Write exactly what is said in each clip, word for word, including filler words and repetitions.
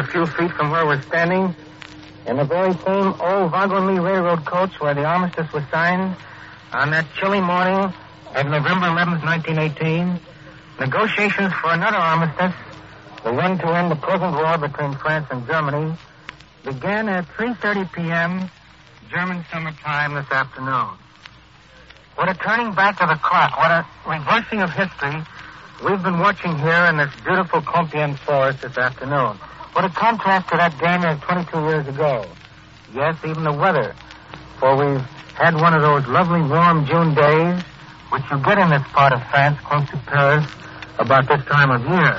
a few feet from where we're standing, in the very same old Wagon Lee Railroad coach where the armistice was signed on that chilly morning of November eleventh, nineteen eighteen, negotiations for another armistice, the one to end the present war between France and Germany, began at three thirty p.m. German summer time this afternoon. What a turning back of the clock, what a reversing of history we've been watching here in this beautiful Compiègne forest this afternoon. What a contrast to that game of twenty-two years ago. Yes, even the weather, for we've had one of those lovely warm June days which you get in this part of France close to Paris about this time of year.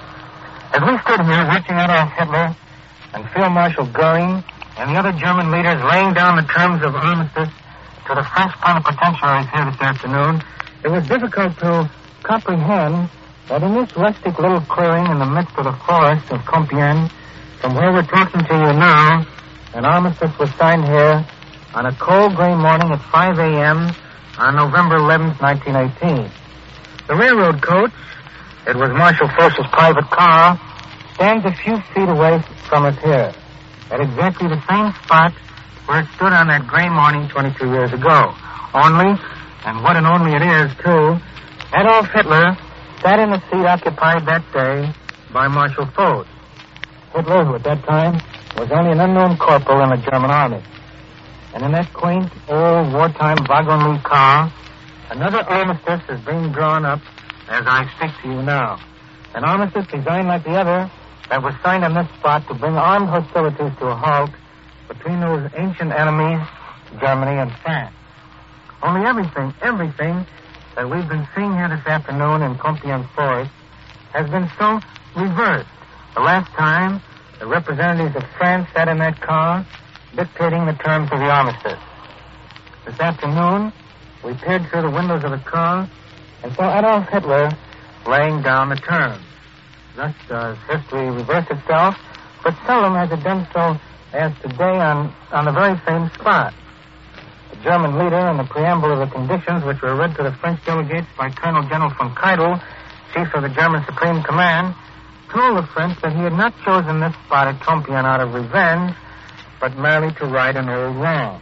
As we stood here watching Adolf Hitler and Field Marshal Goering and the other German leaders laying down the terms of armistice to the French plenipotentiaries here this afternoon, it was difficult to comprehend that in this rustic little clearing in the midst of the forest of Compiègne, from where we're talking to you now, an armistice was signed here on a cold gray morning at five a.m. on November eleventh, nineteen eighteen. The railroad coach, it was Marshal Foch's private car, stands a few feet away from us here, at exactly the same spot where it stood on that gray morning twenty-two years ago. Only, and what an only it is, too, Adolf Hitler sat in the seat occupied that day by Marshal Foch. Hitler, who at that time was only an unknown corporal in the German army. And in that quaint, old, wartime Wagon Lee car, another armistice is being drawn up as I speak to you now. An armistice designed like the other that was signed on this spot to bring armed hostilities to a halt between those ancient enemies, Germany and France. Only everything, everything that we've been seeing here this afternoon in Compiègne Forest has been so reversed. The last time, the representatives of France sat in that car dictating the terms of the armistice. This afternoon, we peered through the windows of the car and saw Adolf Hitler laying down the terms. Thus does history reverse itself, but seldom has it done so as today on, on the very same spot. The German leader, in the preamble of the conditions which were read to the French delegates by Colonel General von Keidel, Chief of the German Supreme Command, told the French that he had not chosen this spot at Compiègne out of revenge, but merely to right an old wrong.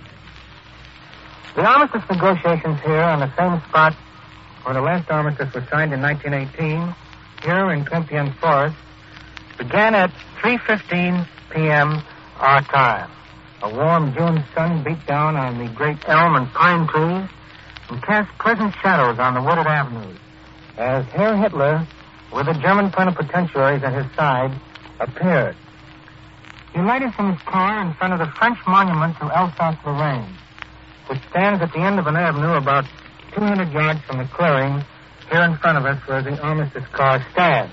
The armistice negotiations here on the same spot where the last armistice was signed in nineteen eighteen, here in Compiègne Forest, began at three fifteen p.m. our time. A warm June sun beat down on the great elm and pine trees and cast pleasant shadows on the wooded avenues as Herr Hitler, with the German plenipotentiaries at his side, appeared. He alighted from his car in front of the French monument to Alsace-Lorraine, which stands at the end of an avenue about two hundred yards from the clearing here in front of us where the armistice car stands.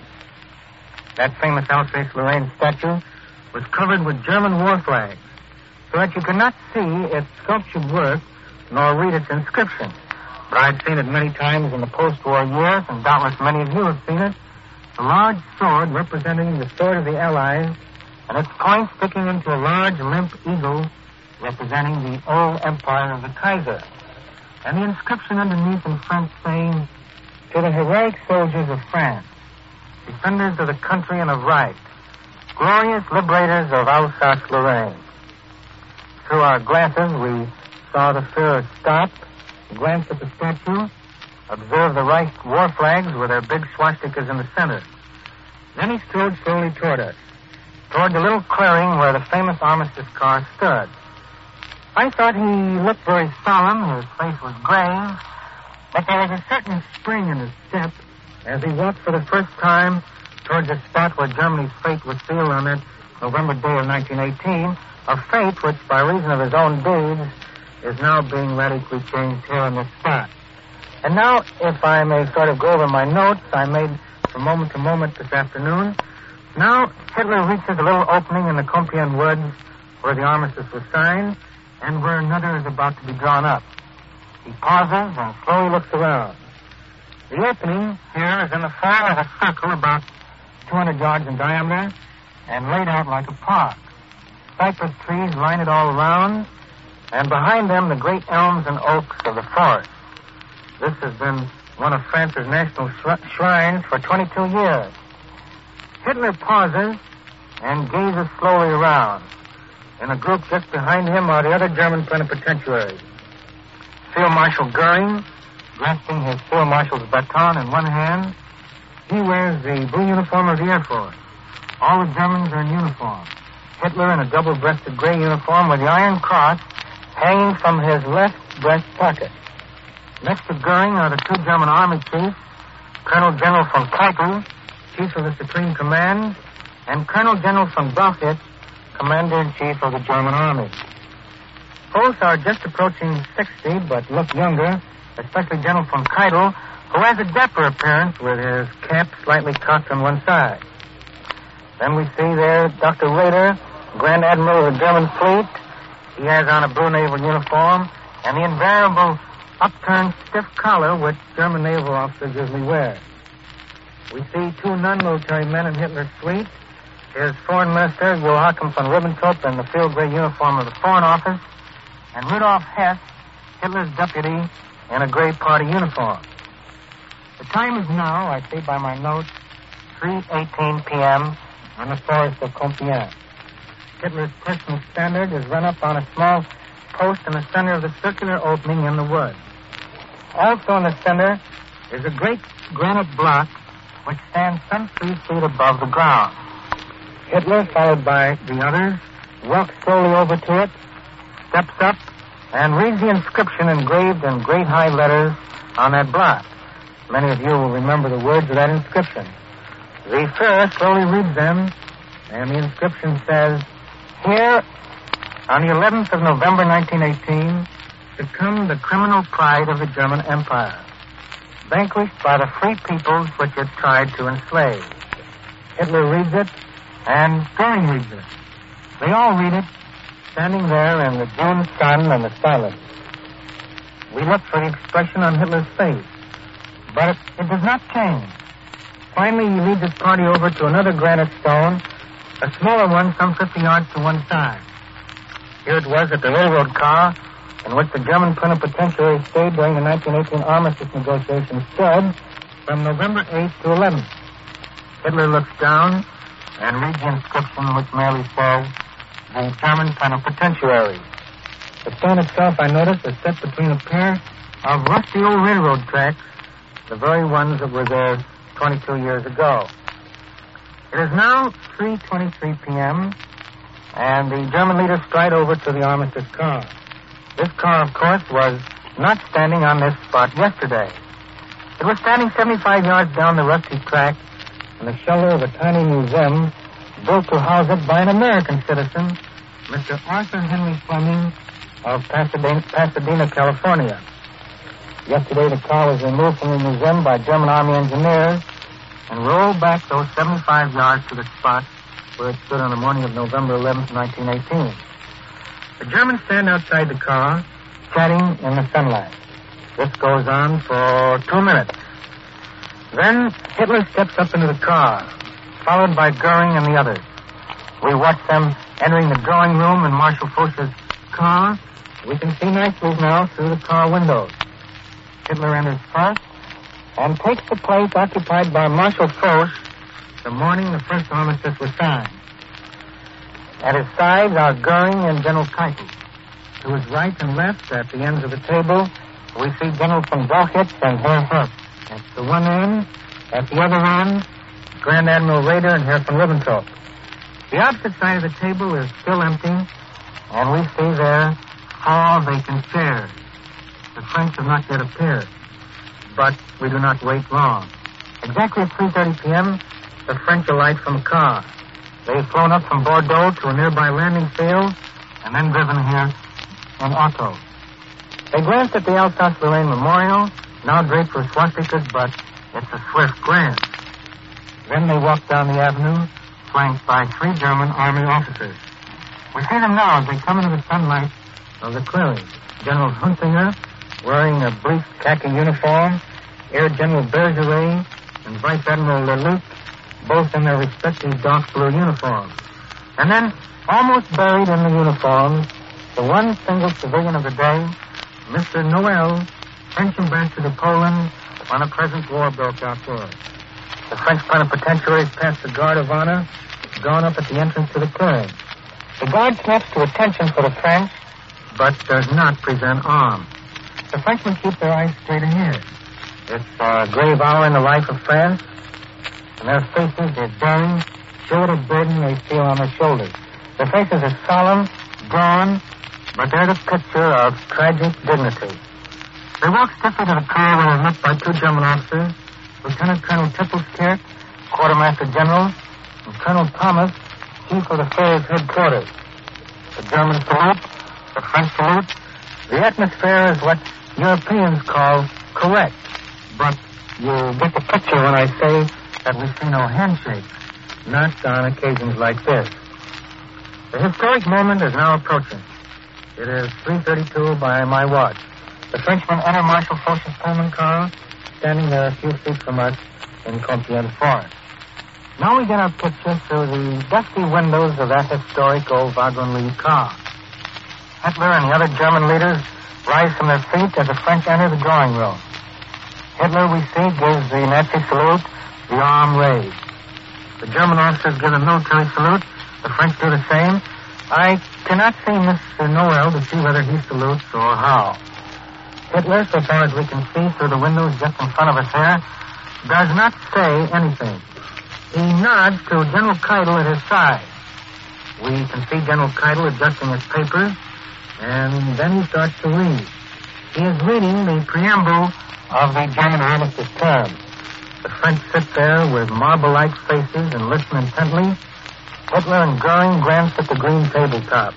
That famous Alsace-Lorraine statue was covered with German war flags, so that you could not see its sculptured work nor read its inscription. But I've seen it many times in the post-war years, and doubtless many of you have seen it. The large sword representing the sword of the Allies, and its point sticking into a large limp eagle representing the old empire of the Kaiser. And the inscription underneath in French saying, "To the heroic soldiers of France, defenders of the country and of right, glorious liberators of Alsace-Lorraine." Through our glasses, we saw the Führer stop, glance at the statue, observe the Reich war flags with their big swastikas in the center. Then he strode slowly toward us, toward the little clearing where the famous armistice car stood. I thought he looked very solemn, his face was grave, but there was a certain spring in his step as he walked for the first time towards the spot where Germany's fate was sealed on that November day of nineteen eighteen, a fate which, by reason of his own deeds, is now being radically changed here on this spot. And now, if I may sort of go over my notes I made from moment to moment this afternoon, now Hitler reaches a little opening in the Compiègne woods where the armistice was signed and where another is about to be drawn up. He pauses and slowly looks around. The opening here is in the form of a circle about two hundred yards in diameter and laid out like a park. Cypress trees line it all around, and behind them the great elms and oaks of the forest. This has been one of France's national shrines for twenty-two years. Hitler pauses and gazes slowly around. In a group just behind him are the other German plenipotentiaries. Field Marshal Goering, grasping his Field Marshal's baton in one hand, he wears the blue uniform of the Air Force. All the Germans are in uniform. Hitler in a double-breasted gray uniform with the Iron Cross hanging from his left breast pocket. Next to Goering are the two German Army chiefs, Colonel General von Keitel, Chief of the Supreme Command, and Colonel General von Blachitz, Commander-in-Chief of the German Army. Both are just approaching sixty, but look younger, especially General von Keitel, who has a dapper appearance with his cap slightly cocked on one side. Then we see there Doctor Raeder, Grand Admiral of the German fleet. He has on a blue naval uniform and the invariable upturned stiff collar which German naval officers usually wear. We see two non-military men in Hitler's suite. His foreign minister, Joachim von Ribbentrop, in the field gray uniform of the Foreign Office, and Rudolf Hess, Hitler's deputy, in a gray party uniform. The time is now, I see by my notes, three eighteen p.m. on the forest of Compiègne. Hitler's personal standard is run up on a small post in the center of the circular opening in the wood. Also in the center is a great granite block which stands some three feet above the ground. Hitler, followed by the others, walks slowly over to it, steps up, and reads the inscription engraved in great high letters on that block. Many of you will remember the words of that inscription. The Führer slowly reads them, and the inscription says, "Here, on the eleventh of November, nineteen eighteen, succumbed the criminal pride of the German Empire, vanquished by the free peoples which it tried to enslave." Hitler reads it, and Goering reads it. They all read it, standing there in the June sun and the silence. We look for the expression on Hitler's face, but it, it does not change. Finally, he leads his party over to another granite stone, a smaller one some fifty yards to one side. Here it was that the railroad car in which the German plenipotentiary stayed during the nineteen eighteen armistice negotiations stood from November eighth to eleventh. Hitler looks down and reads the inscription which merely says, "The German plenipotentiary." The stone itself, I notice, is set between a pair of rusty old railroad tracks, the very ones that were there twenty-two years ago. It is now three twenty-three p.m., and the German leaders stride over to the armistice car. This car, of course, was not standing on this spot yesterday. It was standing seventy-five yards down the rusty track in the shelter of a tiny museum built to house it by an American citizen, Mister Arthur Henry Fleming of Pasadena, Pasadena, California. Yesterday, the car was removed from the museum by German Army engineers and rolled back those seventy-five yards to the spot where it stood on the morning of November eleventh, nineteen eighteen. The Germans stand outside the car, chatting in the sunlight. This goes on for two minutes. Then Hitler steps up into the car, followed by Goering and the others. We watch them entering the drawing room in Marshal Foch's car. We can see nicely now through the car windows. Hitler enters first and takes the place occupied by Marshal Foch the morning the first armistice was signed. At his sides are Goering and General Keitel. To his right and left, at the ends of the table, we see General von Blachitz and Herr Hess. At the one end, at the other end, Grand Admiral Raeder and Herr von Ribbentrop. The opposite side of the table is still empty, and we see there four vacant chairs. The French have not yet appeared, but we do not wait long. Exactly at three thirty p.m., the French alight from a car. They've flown up from Bordeaux to a nearby landing field and then driven here in autos. They glanced at the Alsace-Lorraine Memorial, now draped with swastikas, but it's a swift glance. Then they walked down the avenue, flanked by three German Army officers. We see them now as they come into the sunlight of the clearing. General Hunsinger, wearing a brief khaki uniform, Air General Bergeret, and Vice Admiral Leluc, both in their respective dark blue uniforms. And then, almost buried in the uniforms, the one single civilian of the day, Mister Noel, French ambassador to Poland when the present war broke out there. The French plenipotentiaries passed the guard of honor drawn up at the entrance to the clearing. The guard snaps to attention for the French, but does not present arms. The Frenchmen keep their eyes straight ahead. It's a grave hour in the life of France, and their faces, their bearing, show the burden they feel on their shoulders. Their faces are solemn, drawn, but they're the picture of tragic dignity. They walk stiffly to the car where they're met by two German officers, Lieutenant Colonel Tippelskirch, Quartermaster General, and Colonel Thomas, Chief of the Furs Headquarters. The German salute, the French salute. The atmosphere is what Europeans call correct. But you get the picture when I say that we see no handshakes, not on occasions like this. The historic moment is now approaching. It is three thirty-two by my watch. The Frenchmen enter Marshal Foch's Pullman car, standing there a few feet from us in Compiègne Forest. Now we get our picture through the dusty windows of that historic old wagon-lead car. Hitler and the other German leaders rise from their feet as the French enter the drawing room. Hitler, we see, gives the Nazi salute, the arm raised. The German officers give a military salute. The French do the same. I cannot see Mister Noel to see whether he salutes or how. Hitler, so far as we can see through the windows just in front of us here, does not say anything. He nods to General Keitel at his side. We can see General Keitel adjusting his papers, and then he starts to read. He is reading the preamble of the German armistice terms. The French sit there with marble-like faces and listen intently. Hitler and Goering glance at the green tabletop.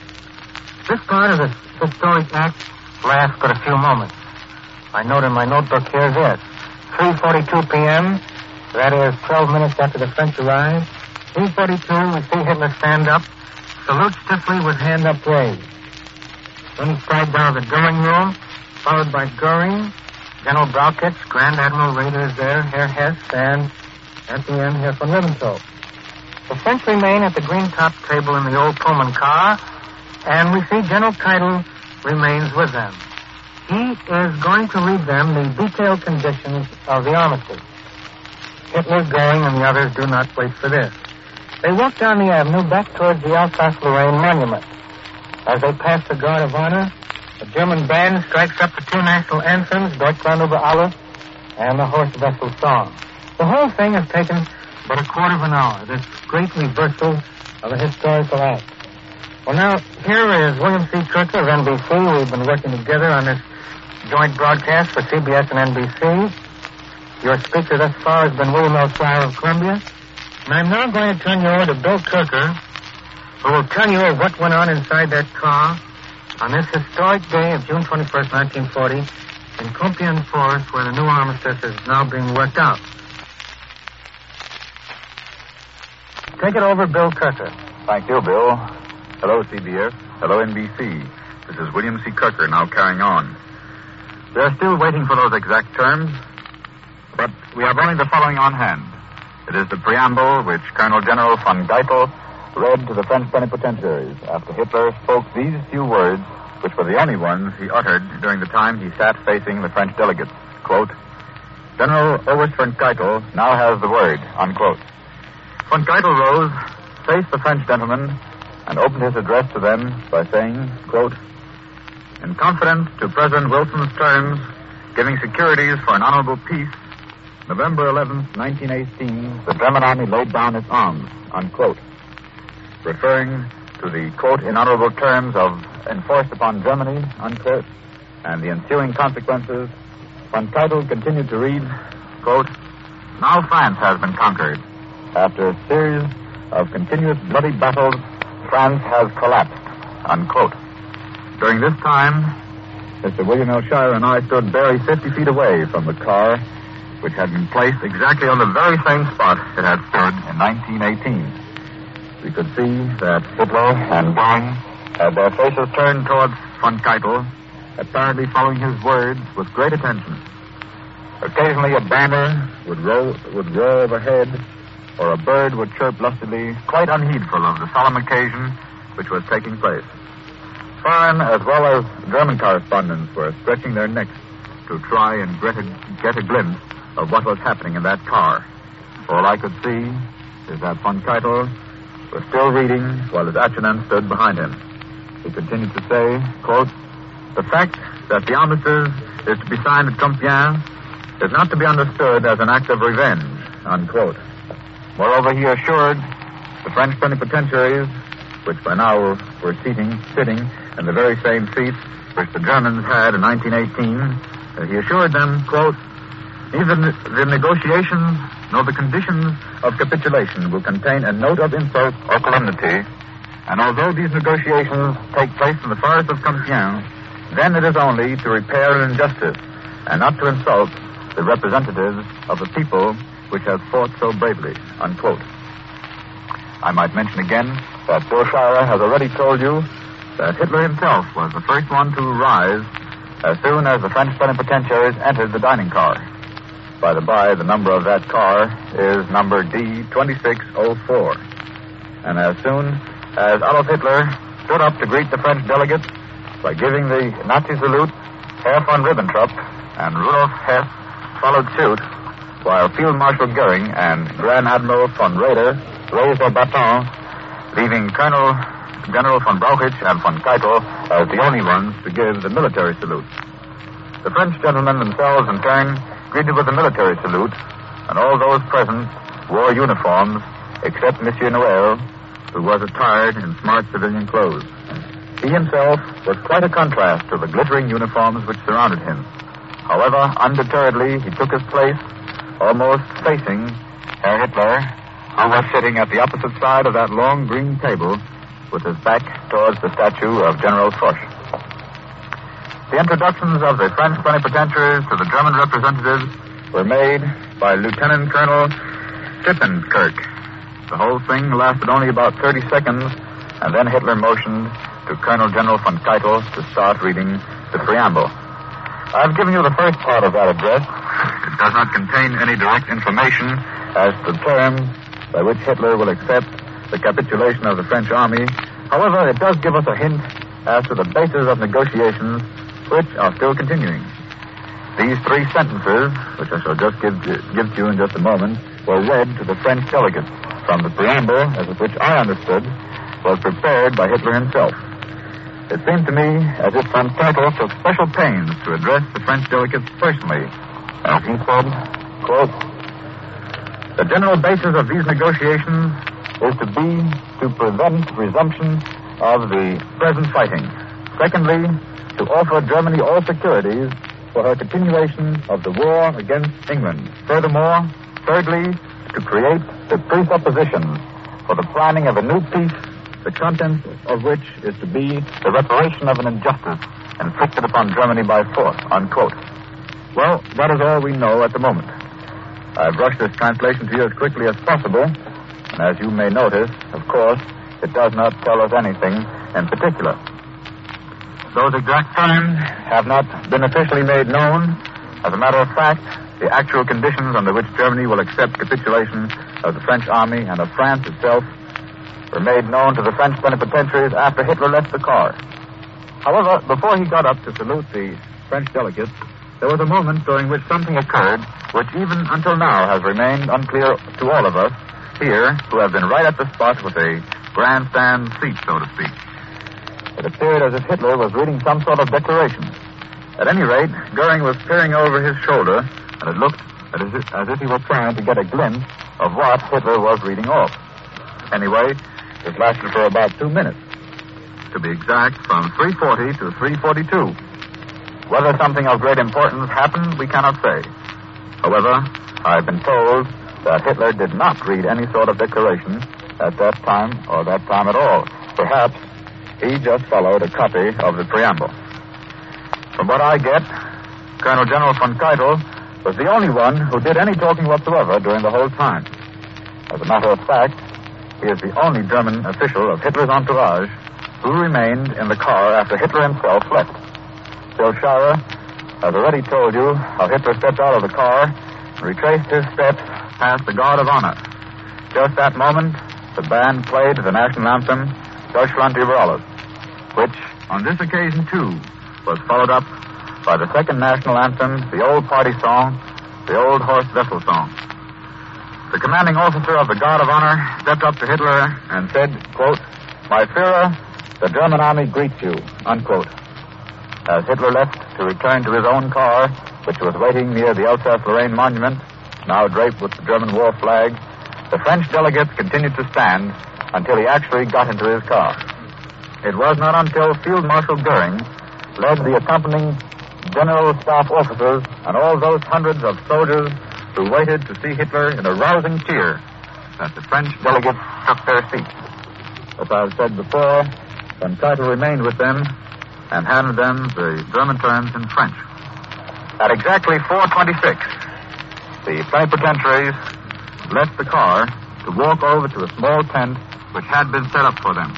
This part of the historic act lasts but a few moments. I note in my notebook here this. three forty-two p.m., that is twelve minutes after the French arrive. three forty-two, we see Hitler stand up, salute stiffly with hand upraised. Then he strides out of the drawing room, followed by Goering, General Brauchitsch, Grand Admiral Raeder is there, Herr Hess, and at the end, Herr von Ribbentrop. The French remain at the green top table in the old Pullman car, and we see General Keitel remains with them. He is going to read them the detailed conditions of the armistice. Hitler, Goering, and the others do not wait for this. They walk down the avenue back towards the Alsace-Lorraine monument. As they pass the Guard of Honor, the German band strikes up the two national anthems, Deutschland über alles, and the Horse Vessel Song. The whole thing has taken but a quarter of an hour, this great reversal of a historical act. Well, now, here is William C. Kirker of N B C. We've been working together on this joint broadcast for C B S and N B C. Your speaker thus far has been William L. Flower of Columbia. And I'm now going to turn you over to Bill Kirker, who will tell you what went on inside that car on this historic day of June twenty-first, nineteen forty, in Compiègne Forest, where the new armistice is now being worked out. Take it over, Bill Kirker. Thank you, Bill. Hello, C B S. Hello, N B C. This is William C. Kirker, now carrying on. We are still waiting for those exact terms, but we have only the following on hand. It is the preamble which Colonel General von Keitel read to the French plenipotentiaries after Hitler spoke these few words, which were the only ones he uttered during the time he sat facing the French delegates. Quote, General Oberst von Keitel now has the word, unquote. Von Keitel rose, faced the French gentlemen, and opened his address to them by saying, quote, in confidence to President Wilson's terms, giving securities for an honorable peace, November eleventh, nineteen eighteen, the German army laid down its arms, unquote. Referring to the, quote, in honorable terms of enforced upon Germany, unquote, and the ensuing consequences, von Keitel continued to read, quote, now France has been conquered. After a series of continuous bloody battles, France has collapsed, unquote. During this time, Mister William L. Shire and I stood barely fifty feet away from the car, which had been placed exactly on the very same spot it had stood in nineteen eighteen. We could see that Hitler and Goering had their faces turned towards von Keitel, apparently following his words with great attention. Occasionally a banner would roll, would roar overhead, or a bird would chirp lustily, quite unheedful of the solemn occasion which was taking place. Foreign as well as German correspondents were stretching their necks to try and get a, get a glimpse of what was happening in that car. All I could see is that von Keitel was still reading while his adjutant stood behind him. He continued to say, quote, "The fact that the armistice is to be signed at Compiègne is not to be understood as an act of revenge," unquote. Moreover, he assured the French plenipotentiaries, which by now were sitting, sitting in the very same seats which the Germans had in nineteen eighteen, uh, he assured them, quote, "Neither the negotiations nor the conditions of capitulation will contain a note of insult or solemnity, and although these negotiations take place in the forest of Compiègne, then it is only to repair an injustice and not to insult the representatives of a people which has fought so bravely," unquote. I might mention again that Bill Scheurer has already told you that Hitler himself was the first one to rise as soon as the French plenipotentiaries entered the dining car. By the by, the number of that car is number D twenty-six oh four. And as soon as Adolf Hitler stood up to greet the French delegates by giving the Nazi salute, Herr von Ribbentrop and Rudolf Hess followed suit, while Field Marshal Goering and Grand Admiral von Raeder raised their baton, leaving Colonel General von Brauchitsch and von Keitel as the only ones to give the military salute. The French gentlemen themselves, in turn, greeted with a military salute, and all those present wore uniforms except Monsieur Noël, who was attired in smart civilian clothes. He himself was quite a contrast to the glittering uniforms which surrounded him. However, undeterredly, he took his place almost facing Herr Hitler, who was sitting at the opposite side of that long green table with his back towards the statue of General Foch. The introductions of the French plenipotentiaries to the German representatives were made by Lieutenant Colonel Stippenkirk. The whole thing lasted only about thirty seconds, and then Hitler motioned to Colonel General von Keitel to start reading the preamble. I've given you the first part of that address. It does not contain any direct information as to the terms by which Hitler will accept the capitulation of the French army. However, it does give us a hint as to the basis of negotiations which are still continuing. These three sentences, which I shall just give, give to you in just a moment, were read to the French delegates from the preamble, as of which I understood, was prepared by Hitler himself. It seemed to me as if von Keitel took special pains to address the French delegates personally. As he said, quote, "The general basis of these negotiations is to be to prevent resumption of the present fighting. Secondly, to offer Germany all securities for her continuation of the war against England. Furthermore, thirdly, to create the presuppositions for the planning of a new peace, the contents of which is to be the reparation of an injustice inflicted upon Germany by force," unquote. Well, that is all we know at the moment. I've rushed this translation to you as quickly as possible, and as you may notice, of course, it does not tell us anything in particular. Those exact terms have not been officially made known. As a matter of fact, the actual conditions under which Germany will accept capitulation of the French army and of France itself were made known to the French plenipotentiaries after Hitler left the car. However, before he got up to salute the French delegates, there was a moment during which something occurred which even until now has remained unclear to all of us here who have been right at the spot with a grandstand seat, so to speak. It appeared as if Hitler was reading some sort of declaration. At any rate, Goering was peering over his shoulder, and it looked as if, as if he was trying to get a glimpse of what Hitler was reading off. Anyway, it lasted for about two minutes. To be exact, from three forty to three forty-two. Whether something of great importance happened, we cannot say. However, I've been told that Hitler did not read any sort of declaration at that time or that time at all. Perhaps he just followed a copy of the preamble. From what I get, Colonel General von Keitel was the only one who did any talking whatsoever during the whole time. As a matter of fact, he is the only German official of Hitler's entourage who remained in the car after Hitler himself left. Bill Scheurer has already told you how Hitler stepped out of the car and retraced his steps past the Guard of Honor. Just that moment, the band played the national anthem, Deutschland über alles, which, on this occasion, too, was followed up by the second national anthem, the old party song, the old horse vessel song. The commanding officer of the Guard of Honor stepped up to Hitler and said, quote, "My Führer, the German army greets you," unquote. As Hitler left to return to his own car, which was waiting near the Alsace-Lorraine monument, now draped with the German war flag, the French delegates continued to stand until he actually got into his car. It was not until Field Marshal Goering led the accompanying general staff officers and all those hundreds of soldiers who waited to see Hitler in a rousing cheer that the French delegates took their seats. As I've said before, von Keitel remained with them and handed them the German terms in French. At exactly four twenty-six, the plenipotentiaries left the car to walk over to a small tent which had been set up for them.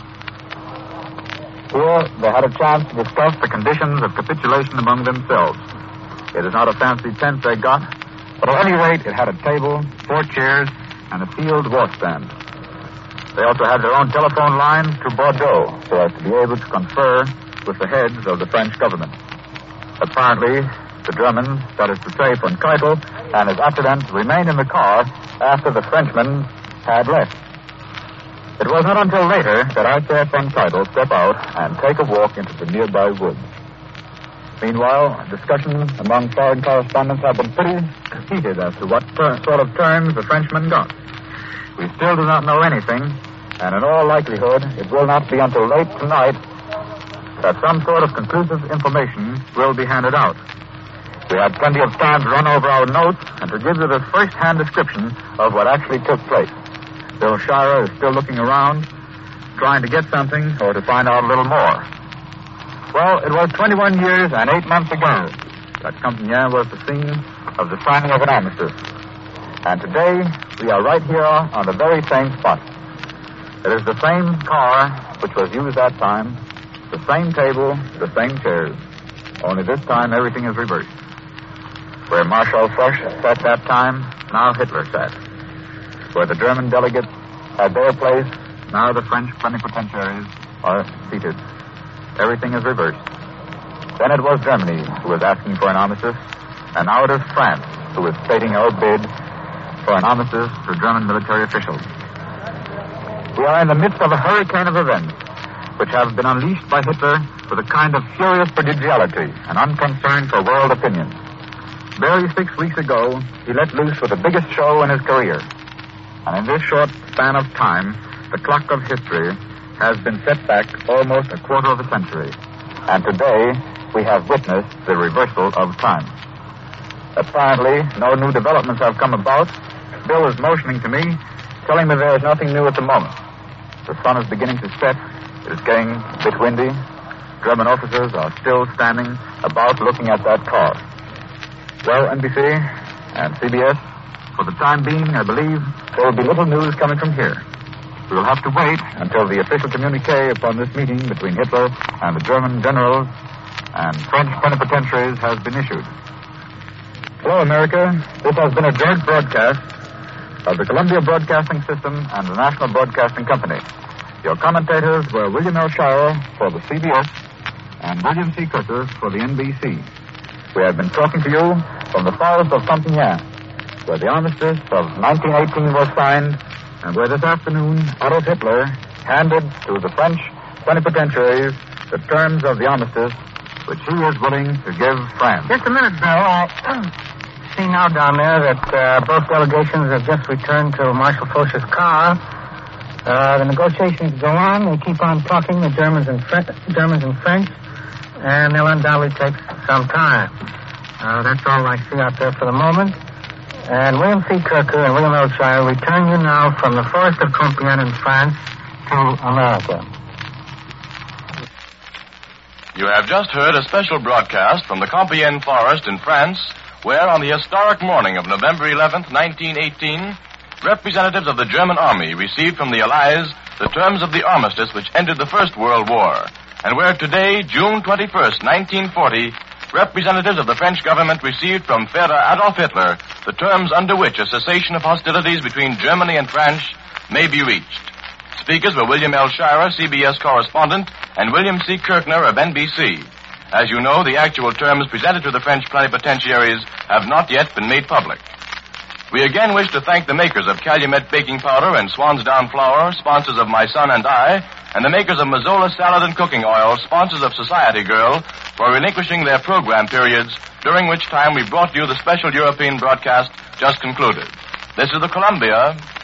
Here, they had a chance to discuss the conditions of capitulation among themselves. It is not a fancy tent they got, but at any rate, it had a table, four chairs, and a sealed washstand. They also had their own telephone line to Bordeaux so as to be able to confer with the heads of the French government. Apparently, the Germans, that is to say, von Keitel and his attendant, remained in the car after the Frenchmen had left. It was not until later that I saw von Keitel step out and take a walk into the nearby woods. Meanwhile, discussions among foreign correspondents have been pretty heated as to what ter- sort of terms the Frenchmen got. We still do not know anything, and in all likelihood, it will not be until late tonight that some sort of conclusive information will be handed out. We had plenty of time to run over our notes and to give you the first-hand description of what actually took place. Bill Shirer is still looking around, trying to get something or to find out a little more. Well, it was twenty-one years and eight months ago that Compiègne was the scene of the signing of an armistice. And today, we are right here on the very same spot. It is the same car which was used that time, the same table, the same chairs. Only this time, everything is reversed. Where Marshal Foch sat that time, now Hitler sat. Where the German delegates had their place, now the French plenipotentiaries are seated. Everything is reversed. Then it was Germany who was asking for an armistice, and now it is France who is stating our bid for an armistice to German military officials. We are in the midst of a hurricane of events which have been unleashed by Hitler with a kind of furious prodigality and unconcern for world opinion. Barely six weeks ago, he let loose with the biggest show in his career. And in this short span of time, the clock of history has been set back almost a quarter of a century. And today, we have witnessed the reversal of time. Apparently, no new developments have come about. Bill is motioning to me, telling me there is nothing new at the moment. The sun is beginning to set. It is getting a bit windy. German officers are still standing about looking at that car. Well, N B C and C B S, for the time being, I believe, there will be little news coming from here. We will have to wait until the official communique upon this meeting between Hitler and the German generals and French plenipotentiaries has been issued. Hello, America. This has been a joint broadcast of the Columbia Broadcasting System and the National Broadcasting Company. Your commentators were William L. Shirer for the C B S and William C. Kirker for the N B C. We have been talking to you from the forest of Compiègne, where the armistice of nineteen eighteen was signed, and where this afternoon Adolf Hitler handed to the French plenipotentiaries the terms of the armistice which he is willing to give France. Just a minute, Bill. I see now down there that uh, both delegations have just returned to Marshal Foch's car. Uh, the negotiations go on. They keep on talking, the Germans and Fre- Germans and French, and they'll undoubtedly take some time. Uh, that's all I see out there for the moment. And William C. Kirker and William L. Shirer return you now from the forest of Compiègne in France to America. You have just heard a special broadcast from the Compiègne Forest in France, where on the historic morning of November eleventh, nineteen eighteen, representatives of the German army received from the Allies the terms of the armistice which ended the First World War, and where today, June twenty-first, nineteen forty, representatives of the French government received from Führer Adolf Hitler the terms under which a cessation of hostilities between Germany and France may be reached. Speakers were William L. Shirer, C B S correspondent, and William C. Kirkner of N B C. As you know, the actual terms presented to the French plenipotentiaries have not yet been made public. We again wish to thank the makers of Calumet Baking Powder and Swan's Down Flour, sponsors of My Son and I, and the makers of Mazzola Salad and Cooking Oil, sponsors of Society Girl, for relinquishing their program periods, during which time we brought you the special European broadcast just concluded. This is the Columbia